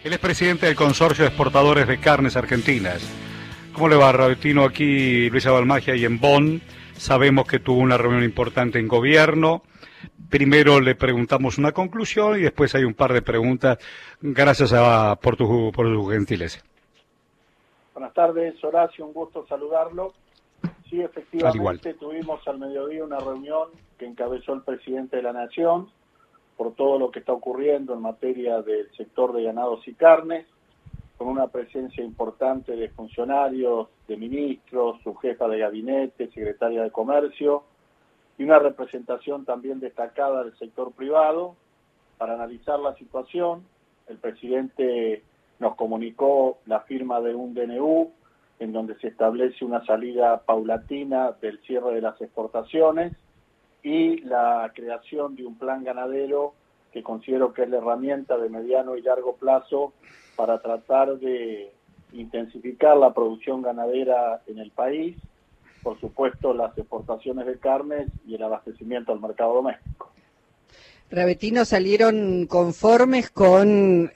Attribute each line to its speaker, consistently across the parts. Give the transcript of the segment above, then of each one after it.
Speaker 1: Él es presidente del Consorcio de Exportadores de Carnes Argentinas. ¿Cómo le va, Rabetino? Aquí Luis Abalmagia y en Bonn. Sabemos que tuvo una reunión importante en gobierno. Primero le preguntamos una conclusión y después hay un par de preguntas. Gracias por tu gentileza.
Speaker 2: Buenas tardes, Horacio, un gusto saludarlo. Sí, efectivamente tuvimos al mediodía una reunión que encabezó el presidente de la Nación por todo lo que está ocurriendo en materia del sector de ganados y carnes, con una presencia importante de funcionarios, de ministros, su jefa de gabinete, secretaria de Comercio, y una representación también destacada del sector privado para analizar la situación. El presidente nos comunicó la firma de un DNU en donde se establece una salida paulatina del cierre de las exportaciones y la creación de un plan ganadero que considero que es la herramienta de mediano y largo plazo para tratar de intensificar la producción ganadera en el país, por supuesto las exportaciones de carnes y el abastecimiento al mercado doméstico.
Speaker 3: Rabetino, ¿salieron conformes con,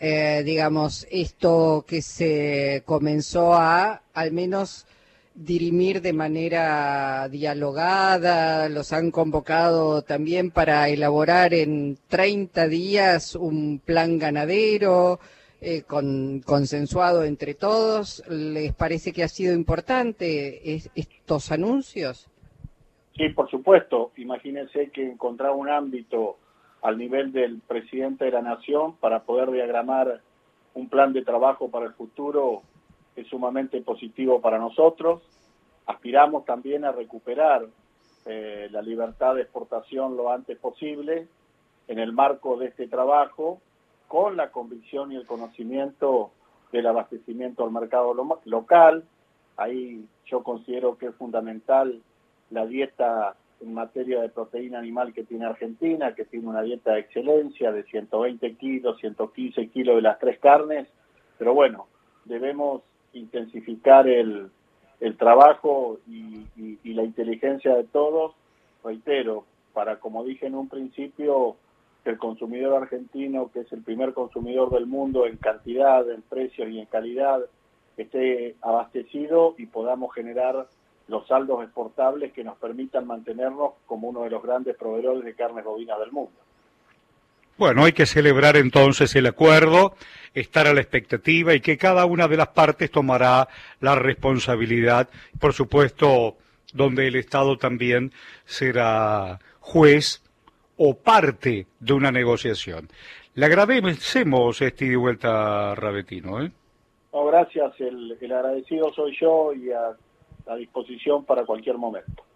Speaker 3: esto que se comenzó al menos dirimir de manera dialogada? ¿Los han convocado también para elaborar en 30 días un plan ganadero consensuado entre todos? ¿Les parece que ha sido importante estos anuncios?
Speaker 2: Sí, por supuesto. Imagínense que encontrar un ámbito al nivel del presidente de la Nación para poder diagramar un plan de trabajo para el futuro es sumamente positivo para nosotros. Aspiramos también a recuperar la libertad de exportación lo antes posible en el marco de este trabajo, con la convicción y el conocimiento del abastecimiento al mercado local. Ahí yo considero que es fundamental la dieta en materia de proteína animal que tiene Argentina, que tiene una dieta de excelencia de 120 kilos, 115 kilos de las tres carnes, pero bueno, debemos intensificar el trabajo y la inteligencia de todos, reitero, para, como dije en un principio, que el consumidor argentino, que es el primer consumidor del mundo en cantidad, en precios y en calidad, esté abastecido y podamos generar los saldos exportables que nos permitan mantenernos como uno de los grandes proveedores de carnes bovinas del mundo.
Speaker 1: Bueno, hay que celebrar entonces el acuerdo, estar a la expectativa y que cada una de las partes tomará la responsabilidad, por supuesto, donde el Estado también será juez o parte de una negociación. Le agradecemos ida y vuelta, Rabetino.
Speaker 2: No, gracias, el agradecido soy yo y a disposición para cualquier momento.